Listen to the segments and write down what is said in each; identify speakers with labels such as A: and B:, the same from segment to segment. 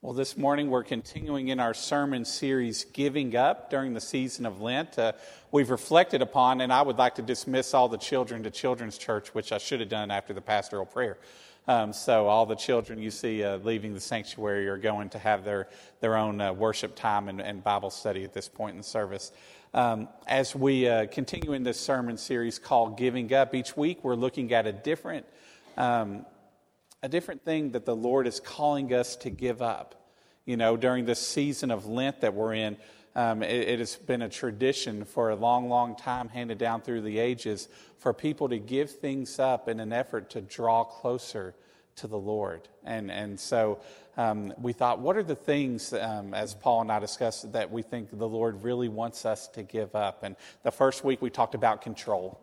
A: Well, this morning we're continuing in our sermon series, Giving Up, during the season of Lent. We've reflected upon, and I would like to dismiss all the children to Children's Church, which I should have done after the pastoral prayer. So all the children you see leaving the sanctuary are going to have their own worship time and Bible study at this point in the service. As we continue in this sermon series called Giving Up, each week we're looking at a different thing that the Lord is calling us to give up. You know, during this season of Lent that we're in, it has been a tradition for a long, long time handed down through the ages for people to give things up in an effort to draw closer to the Lord. And so we thought, what are the things, as Paul and I discussed, that we think the Lord really wants us to give up? And the first week we talked about control.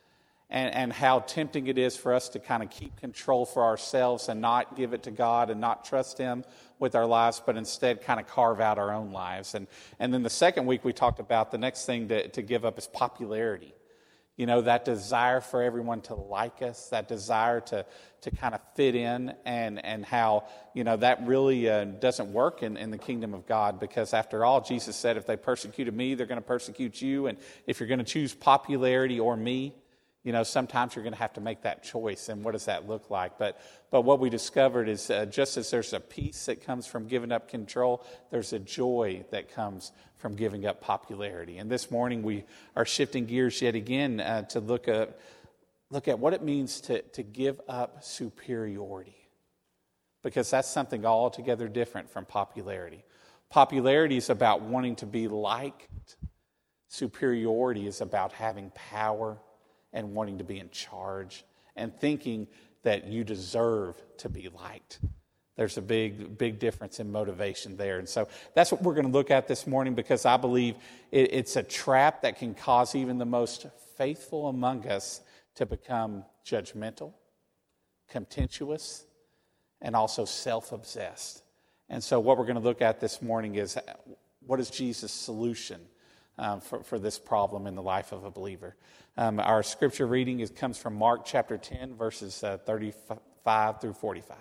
A: And how tempting it is for us to kind of keep control for ourselves and not give it to God and not trust Him with our lives, but instead kind of carve out our own lives. And then the second week we talked about the next thing to give up is popularity. You know, that desire for everyone to like us, that desire to kind of fit in, and how, you know, that really doesn't work in the kingdom of God, because after all, Jesus said, if they persecuted me, they're going to persecute you. And if you're going to choose popularity or me, you know, sometimes you're going to have to make that choice, and what does that look like? But what we discovered is just as there's a peace that comes from giving up control, there's a joy that comes from giving up popularity. And this morning we are shifting gears yet again to look at what it means to give up superiority, because that's something altogether different from popularity. Popularity is about wanting to be liked. Superiority is about having power and wanting to be in charge and thinking that you deserve to be liked. There's a big difference in motivation there. And so that's what we're going to look at this morning, because I believe it's a trap that can cause even the most faithful among us to become judgmental, contentious, and also self-obsessed. And so what we're going to look at this morning is, what is Jesus' solution for this problem in the life of a believer? Our scripture reading comes from Mark chapter 10, verses 35 through 45.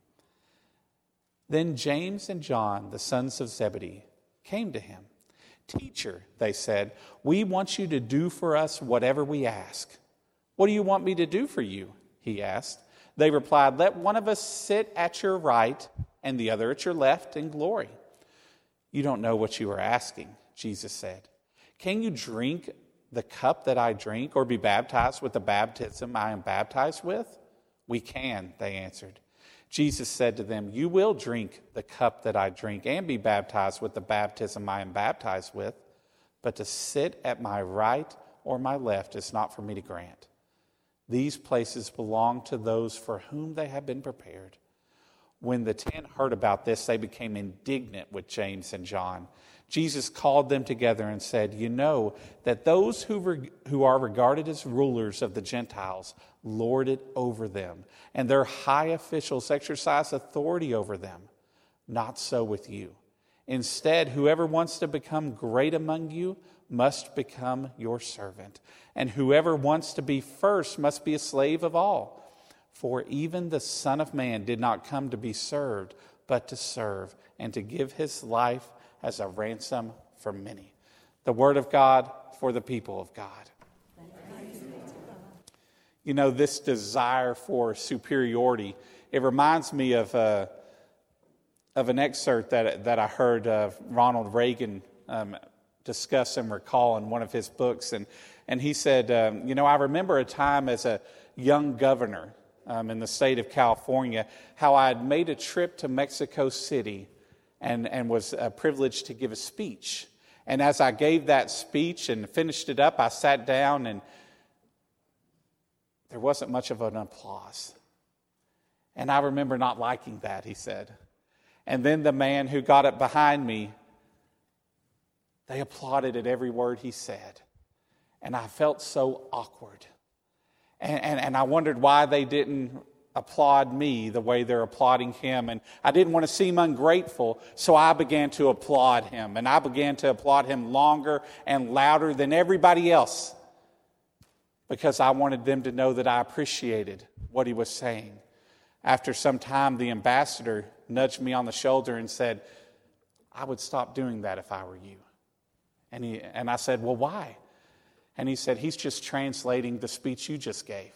A: Then James and John, the sons of Zebedee, came to him. "Teacher," they said, "we want you to do for us whatever we ask." "What do you want me to do for you?" he asked. They replied, "Let one of us sit at your right and the other at your left in glory." "You don't know what you are asking," Jesus said. "Can you drink the cup that I drink, or be baptized with the baptism I am baptized with?" "We can," they answered. Jesus said to them, "You will drink the cup that I drink and be baptized with the baptism I am baptized with, but to sit at my right or my left is not for me to grant. These places belong to those for whom they have been prepared." When the 10 heard about this, they became indignant with James and John. Jesus called them together and said, "You know that those who are regarded as rulers of the Gentiles lord it over them, and their high officials exercise authority over them. Not so with you. Instead, whoever wants to become great among you must become your servant, and whoever wants to be first must be a slave of all. For even the Son of Man did not come to be served, but to serve, and to give his life as a ransom for many." The word of God for the people of God. You know, this desire for superiority, it reminds me of an excerpt that I heard Ronald Reagan discuss and recall in one of his books. And he said, I remember a time as a young governor in the state of California, how I had made a trip to Mexico City and was privileged to give a speech. And as I gave that speech and finished it up, I sat down, and there wasn't much of an applause. And I remember not liking that, he said. And then the man who got up behind me, they applauded at every word he said. And I felt so awkward. And I wondered why they didn't applaud me the way they're applauding him. And I didn't want to seem ungrateful, so I began to applaud him. And I began to applaud him longer and louder than everybody else, because I wanted them to know that I appreciated what he was saying. After some time, the ambassador nudged me on the shoulder and said, "I would stop doing that if I were you." And I said, "Well, why?" And he said, "He's just translating the speech you just gave."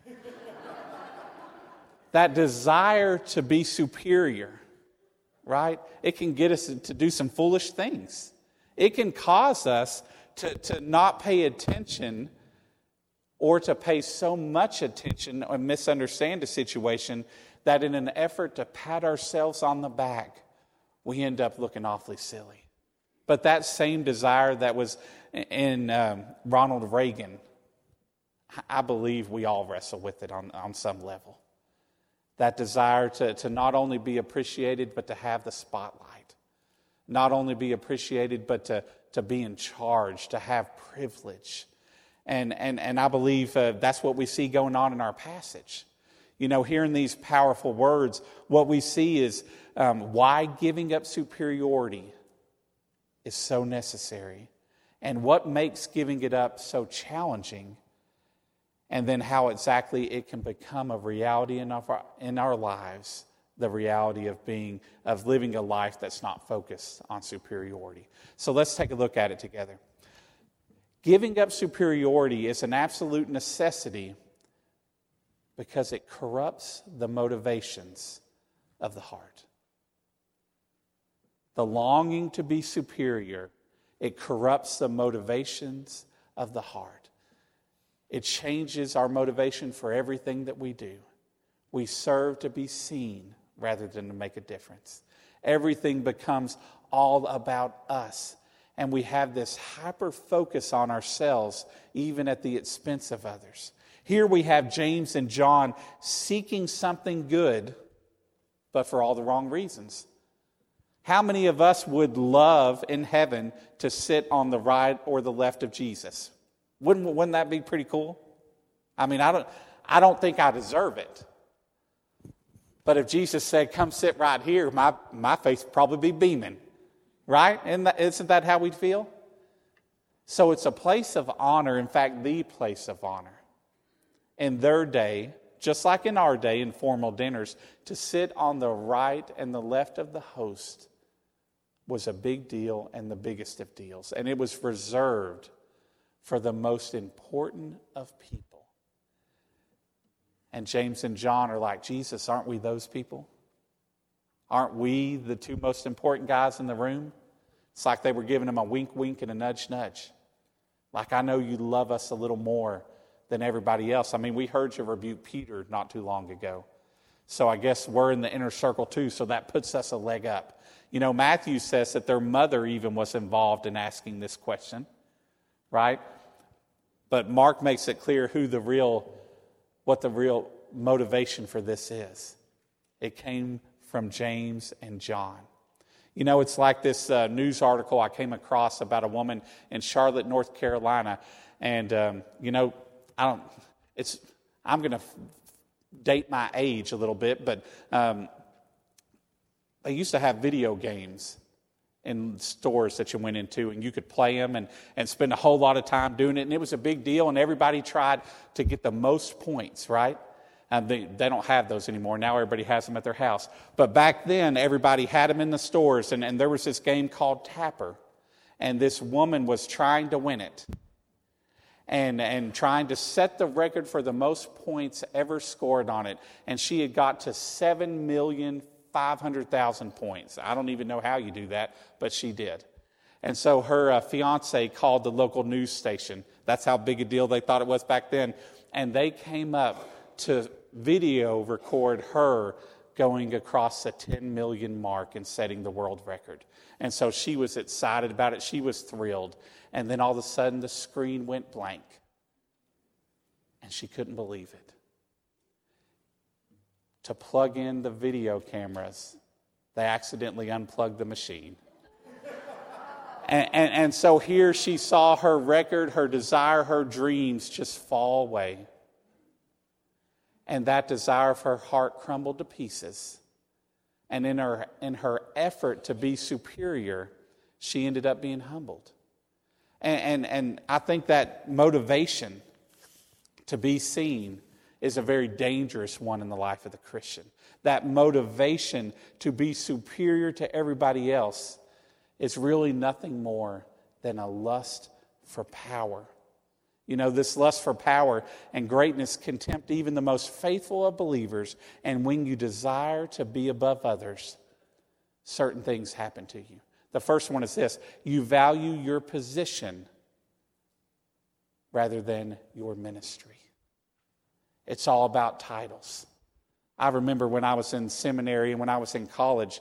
A: That desire to be superior, right? It can get us to do some foolish things. It can cause us to not pay attention, or to pay so much attention or misunderstand a situation that in an effort to pat ourselves on the back, we end up looking awfully silly. But that same desire that was in Ronald Reagan, I believe we all wrestle with it on some level. That desire to not only be appreciated, but to have the spotlight. Not only be appreciated, but to be in charge, to have privilege. And I believe that's what we see going on in our passage. You know, hearing these powerful words, what we see is why giving up superiority is so necessary, and what makes giving it up so challenging, and then how exactly it can become a reality in our lives, the reality of living a life that's not focused on superiority. So let's take a look at it together. Giving up superiority is an absolute necessity because it corrupts the motivations of the heart. The longing to be superior, it corrupts the motivations of the heart. It changes our motivation for everything that we do. We serve to be seen rather than to make a difference. Everything becomes all about us. And we have this hyper focus on ourselves, even at the expense of others. Here we have James and John seeking something good, but for all the wrong reasons. How many of us would love in heaven to sit on the right or the left of Jesus? Wouldn't that be pretty cool? I mean, I don't think I deserve it. But if Jesus said, "Come sit right here," my face would probably be beaming. Right? Isn't that how we'd feel? So it's a place of honor, in fact, the place of honor. In their day, just like in our day in formal dinners, to sit on the right and the left of the host was a big deal and the biggest of deals. And it was reserved for the most important of people. And James and John are like, "Jesus, aren't we those people? Aren't we the two most important guys in the room?" It's like they were giving him a wink, wink, and a nudge, nudge. Like, "I know you love us a little more than everybody else. I mean, we heard you rebuke Peter not too long ago. So I guess we're in the inner circle too, so that puts us a leg up." You know, Matthew says that their mother even was involved in asking this question, right? But Mark makes it clear what the real motivation for this is. It came from James and John. You know, it's like this news article I came across about a woman in Charlotte, North Carolina. And, you know, I'm going to date my age a little bit, but they used to have video games in stores that you went into, and you could play them and spend a whole lot of time doing it. And it was a big deal, and everybody tried to get the most points, right? They don't have those anymore. Now everybody has them at their house. But back then, everybody had them in the stores, and there was this game called Tapper. And this woman was trying to win it and trying to set the record for the most points ever scored on it. And she had got to 7,500,000 points. I don't even know how you do that, but she did. And so her fiance called the local news station. That's how big a deal they thought it was back then. And they came up to video record her going across the 10 million mark and setting the world record. And so she was excited about it. She was thrilled. And then all of a sudden the screen went blank. And she couldn't believe it. To plug in the video cameras, they accidentally unplugged the machine. And so here she saw her record, her desire, her dreams just fall away. And that desire of her heart crumbled to pieces. And in her effort to be superior, she ended up being humbled. And I think that motivation to be seen is a very dangerous one in the life of the Christian. That motivation to be superior to everybody else is really nothing more than a lust for power. You know, this lust for power and greatness can tempt even the most faithful of believers. And when you desire to be above others, certain things happen to you. The first one is this: you value your position rather than your ministry. It's all about titles. I remember when I was in seminary and when I was in college,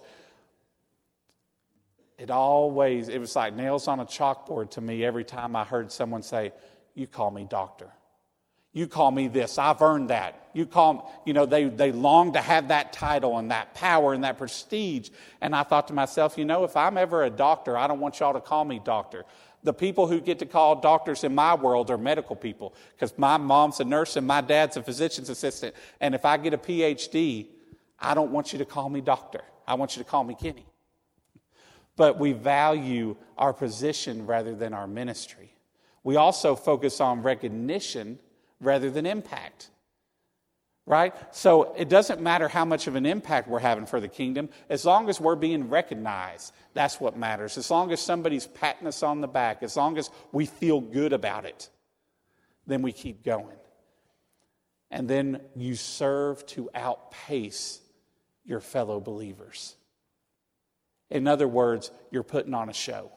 A: it was like nails on a chalkboard to me every time I heard someone say, "You call me doctor. You call me this. I've earned that." They long to have that title and that power and that prestige. And I thought to myself, if I'm ever a doctor, I don't want y'all to call me doctor. The people who get to call doctors in my world are medical people, because my mom's a nurse and my dad's a physician's assistant. And if I get a PhD, I don't want you to call me doctor. I want you to call me Kenny. But we value our position rather than our ministry. We also focus on recognition rather than impact. Right? So it doesn't matter how much of an impact we're having for the kingdom, as long as we're being recognized. That's what matters. As long as somebody's patting us on the back, as long as we feel good about it, then we keep going. And then you serve to outpace your fellow believers. In other words, you're putting on a show.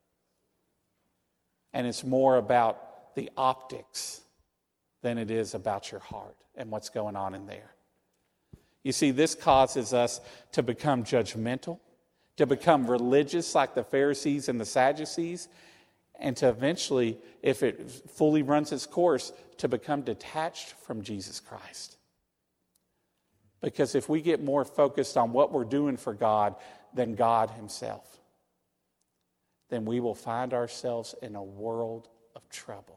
A: And it's more about the optics than it is about your heart and what's going on in there. You see, this causes us to become judgmental, to become religious like the Pharisees and the Sadducees, and to eventually, if it fully runs its course, to become detached from Jesus Christ. Because if we get more focused on what we're doing for God than God Himself, then we will find ourselves in a world of trouble.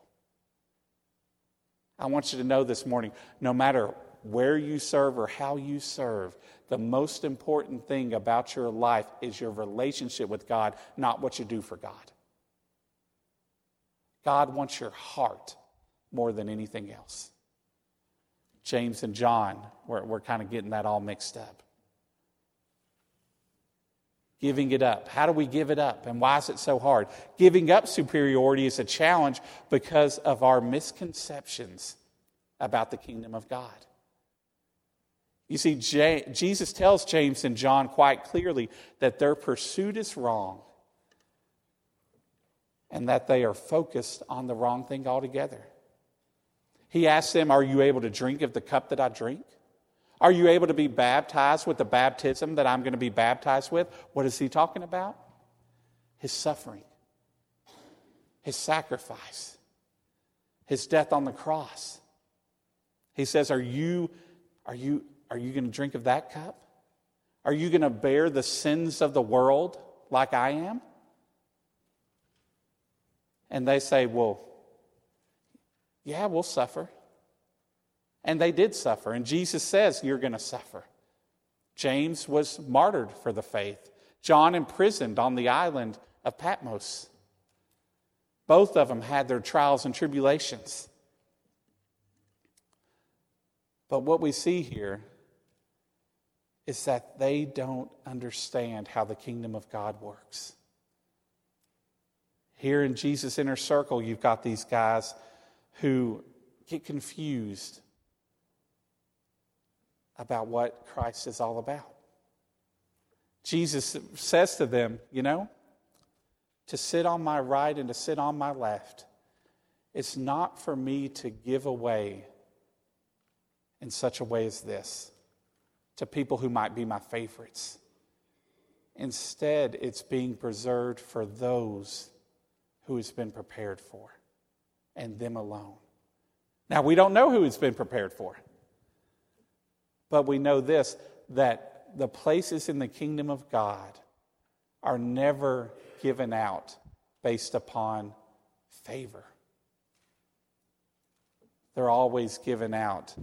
A: I want you to know this morning, no matter where you serve or how you serve, the most important thing about your life is your relationship with God, not what you do for God. God wants your heart more than anything else. James and John, we're kind of getting that all mixed up. Giving it up. How do we give it up? And why is it so hard? Giving up superiority is a challenge because of our misconceptions about the kingdom of God. You see, Jesus tells James and John quite clearly that their pursuit is wrong and that they are focused on the wrong thing altogether. He asks them, "Are you able to drink of the cup that I drink? Are you able to be baptized with the baptism that I'm going to be baptized with?" What is he talking about? His suffering, His sacrifice, His death on the cross. He says, are you going to drink of that cup? Are you going to bear the sins of the world like I am? And they say, well, yeah, we'll suffer. And they did suffer. And Jesus says, you're going to suffer. James was martyred for the faith. John imprisoned on the island of Patmos. Both of them had their trials and tribulations. But what we see here is that they don't understand how the kingdom of God works. Here in Jesus' inner circle, you've got these guys who get confused about what Christ is all about. Jesus says to them, to sit on my right and to sit on my left, it's not for me to give away in such a way as this to people who might be my favorites. Instead, it's being preserved for those who it's been prepared for, and them alone. Now, we don't know who it's been prepared for, but we know this, that the places in the kingdom of God are never given out based upon favor. They're always given out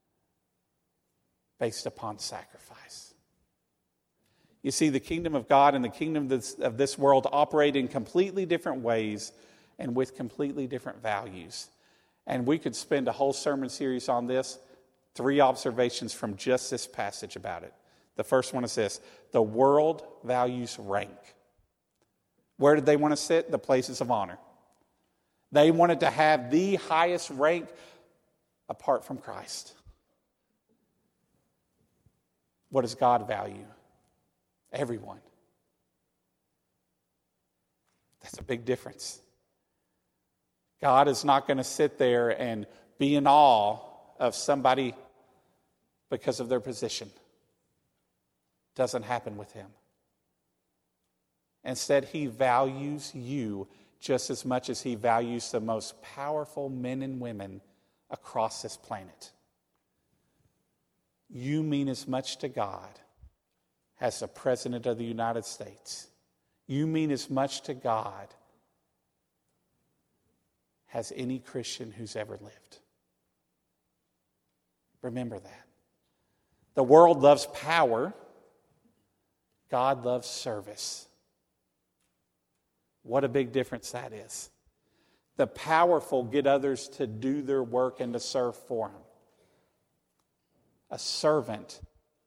A: based upon sacrifice. You see, the kingdom of God and the kingdom of this world operate in completely different ways and with completely different values. And we could spend a whole sermon series on this. 3 observations from just this passage about it. The first one is this: the world values rank. Where did they want to sit? The places of honor. They wanted to have the highest rank apart from Christ. What does God value? Everyone. That's a big difference. God is not going to sit there and be in awe of somebody because of their position. Doesn't happen with him. Instead, he values you just as much as he values the most powerful men and women across this planet. You mean as much to God as the President of the United States. You mean as much to God as any Christian who's ever lived. Remember that. The world loves power. God loves service. What a big difference that is. The powerful get others to do their work and to serve for them. A servant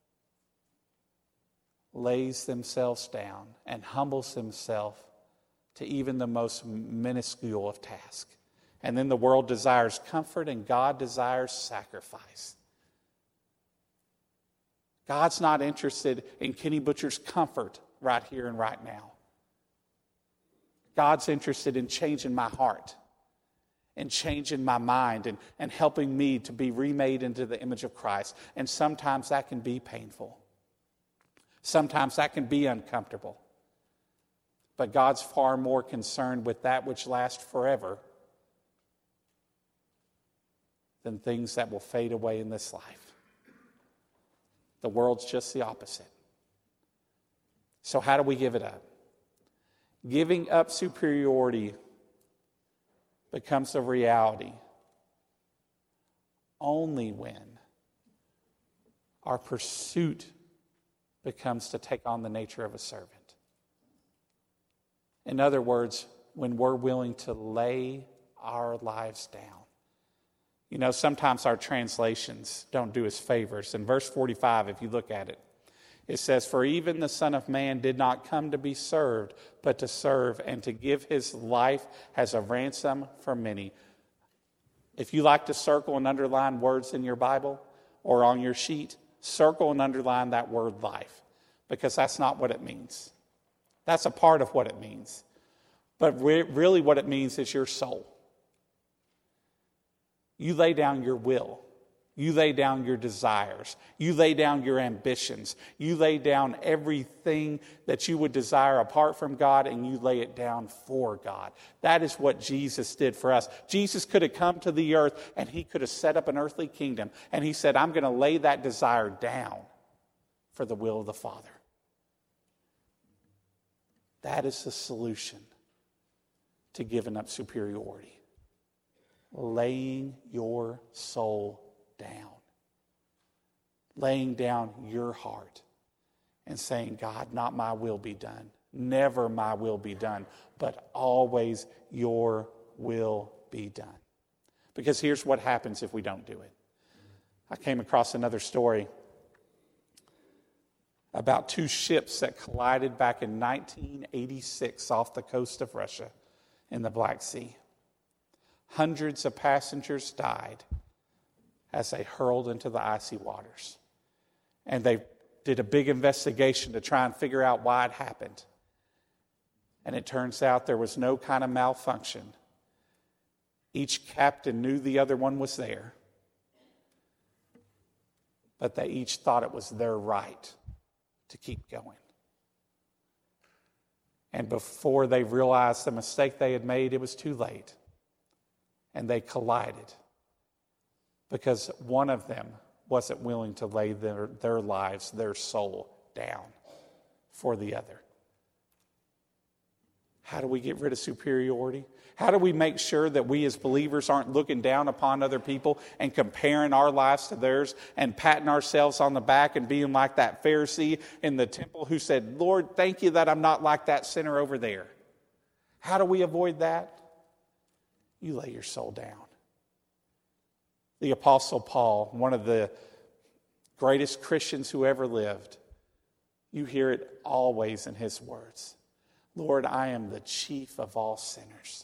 A: lays themselves down and humbles himself to even the most minuscule of tasks. And then the world desires comfort and God desires sacrifice. God's not interested in Kenny Butcher's comfort right here and right now. God's interested in changing my heart and changing my mind and helping me to be remade into the image of Christ. And sometimes that can be painful. Sometimes that can be uncomfortable. But God's far more concerned with that which lasts forever than things that will fade away in this life. The world's just the opposite. So how do we give it up? Giving up superiority becomes a reality only when our pursuit becomes to take on the nature of a servant. In other words, when we're willing to lay our lives down. You know, sometimes our translations don't do us favors. In verse 45, if you look at it, it says, "For even the Son of Man did not come to be served, but to serve and to give his life as a ransom for many." If you like to circle and underline words in your Bible or on your sheet, circle and underline that word life, because that's not what it means. That's a part of what it means. But really what it means is your soul. You lay down your will. You lay down your desires. You lay down your ambitions. You lay down everything that you would desire apart from God, and you lay it down for God. That is what Jesus did for us. Jesus could have come to the earth and he could have set up an earthly kingdom. And he said, I'm going to lay that desire down for the will of the Father. That is the solution to giving up superiority. Laying your soul down. Laying down your heart and saying, God, not my will be done. Never my will be done, but always your will be done. Because here's what happens if we don't do it. I came across another story about 2 ships that collided back in 1986 off the coast of Russia in the Black Sea. Hundreds of passengers died as they hurled into the icy waters. And they did a big investigation to try and figure out why it happened. And it turns out there was no kind of malfunction. Each captain knew the other one was there, but they each thought it was their right to keep going. And before they realized the mistake they had made, it was too late. And they collided because one of them wasn't willing to lay their lives, their soul down for the other. How do we get rid of superiority? How do we make sure that we as believers aren't looking down upon other people and comparing our lives to theirs and patting ourselves on the back and being like that Pharisee in the temple who said, Lord, thank you that I'm not like that sinner over there? How do we avoid that? You lay your soul down. The Apostle Paul, one of the greatest Christians who ever lived, you hear it always in his words. Lord, I am the chief of all sinners.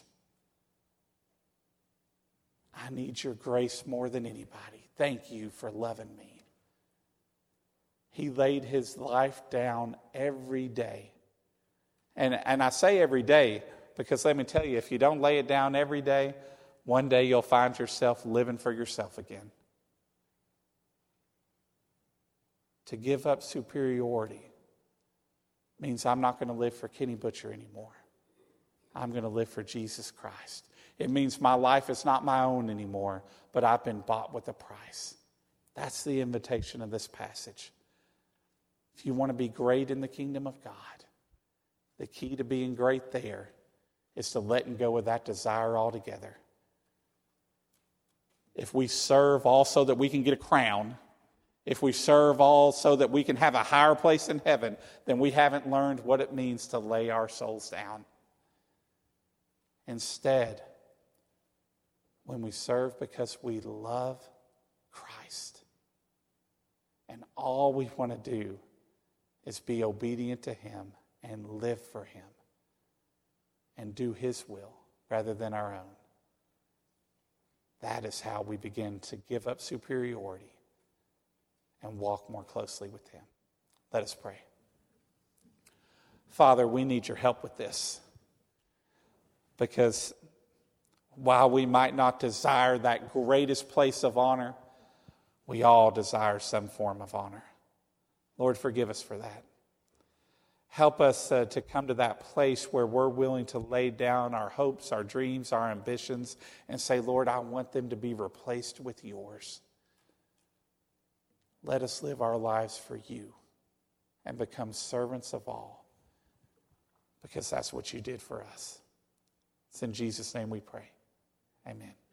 A: I need your grace more than anybody. Thank you for loving me. He laid his life down every day. And I say every day because let me tell you, if you don't lay it down every day, one day you'll find yourself living for yourself again. To give up superiority means I'm not going to live for Kenny Butcher anymore. I'm going to live for Jesus Christ. It means my life is not my own anymore, but I've been bought with a price. That's the invitation of this passage. If you want to be great in the kingdom of God, the key to being great there is to letting go of that desire altogether. If we serve all so that we can get a crown, if we serve all so that we can have a higher place in heaven, then we haven't learned what it means to lay our souls down. Instead, when we serve because we love Christ, and all we want to do is be obedient to Him and live for Him and do His will rather than our own. That is how we begin to give up superiority and walk more closely with Him. Let us pray. Father, we need your help with this, because while we might not desire that greatest place of honor, we all desire some form of honor. Lord, forgive us for that. Help us to come to that place where we're willing to lay down our hopes, our dreams, our ambitions, and say, Lord, I want them to be replaced with yours. Let us live our lives for you and become servants of all, because that's what you did for us. It's in Jesus' name we pray. Amen.